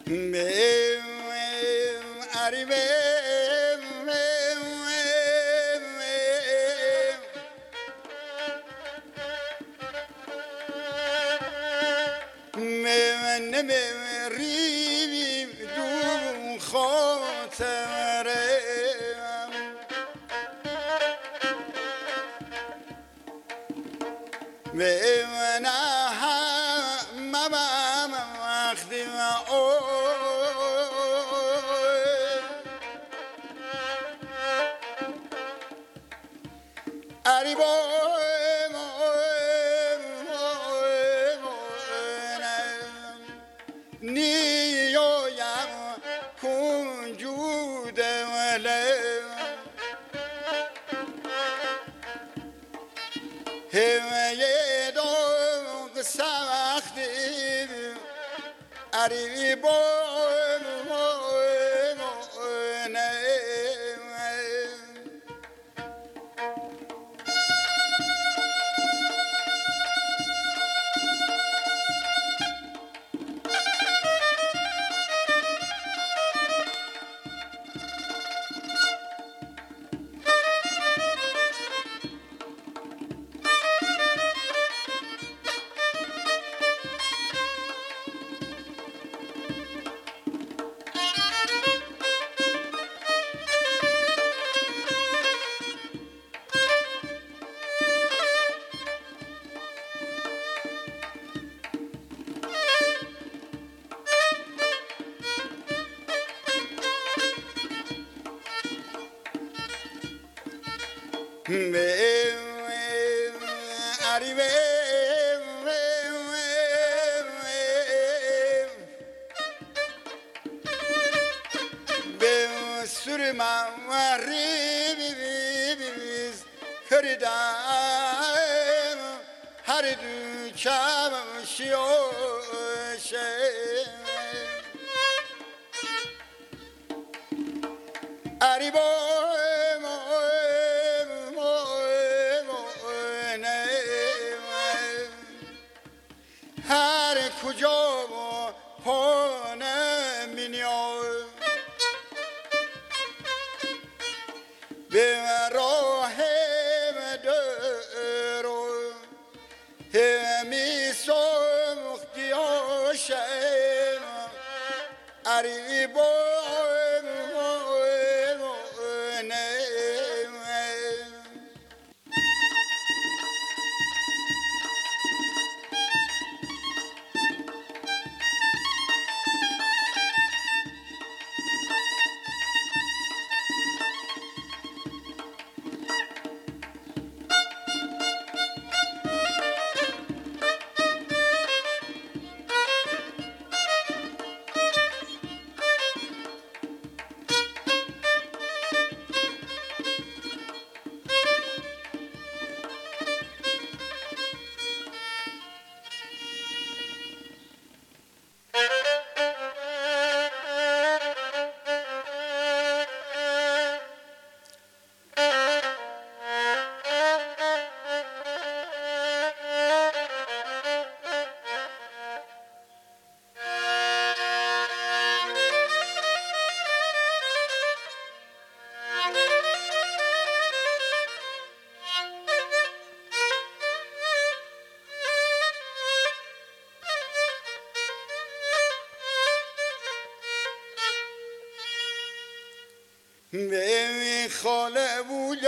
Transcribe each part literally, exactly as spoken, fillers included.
به خاله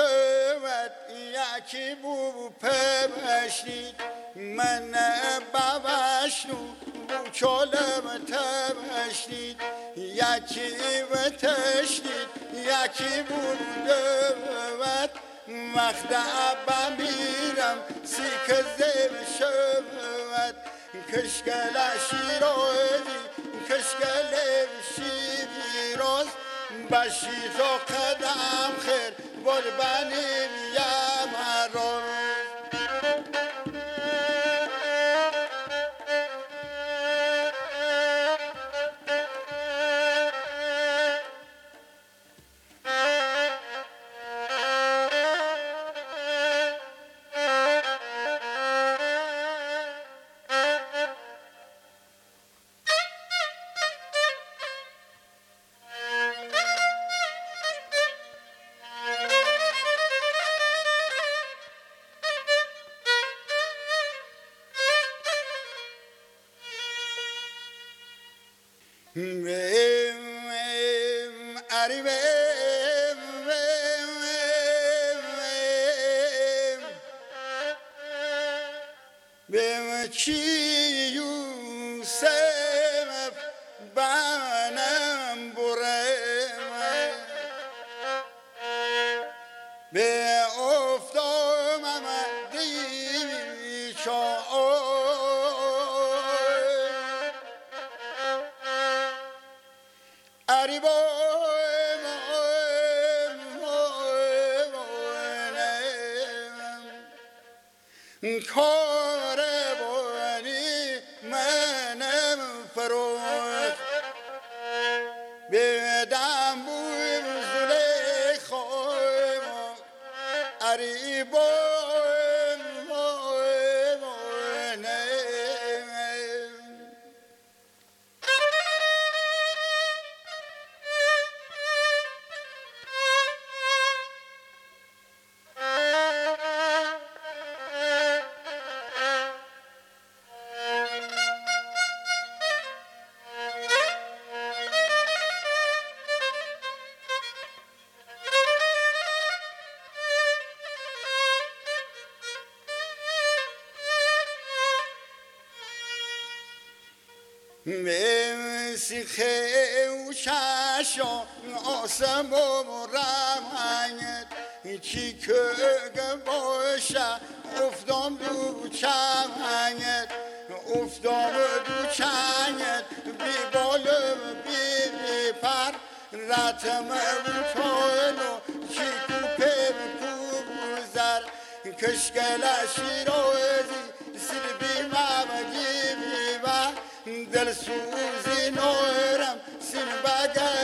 بولد یکی بو پبشنید من بابشنو بو چالم تبشنید یکی بتشنید یکی بولد وقت عبا میرم سیک زم شود کشکل شیرازی کشکل شیراز باشی تو قدم خیر بول بنیم یا مرون اری به کی یوسف بنم بره به افتام دی چا اری با کار بانی منم فروخت به دنبوی زلیخا اری با مسیخه و شاشا آسم و رمانت چی که باشه افتام دو چمنت افتام دو چنگت بی بالا بی بی پر رتم و چانو چی کوپه کوبوزر کشکل شیرازی سر بی ممگی بی با دل سوزی نورم سن بگه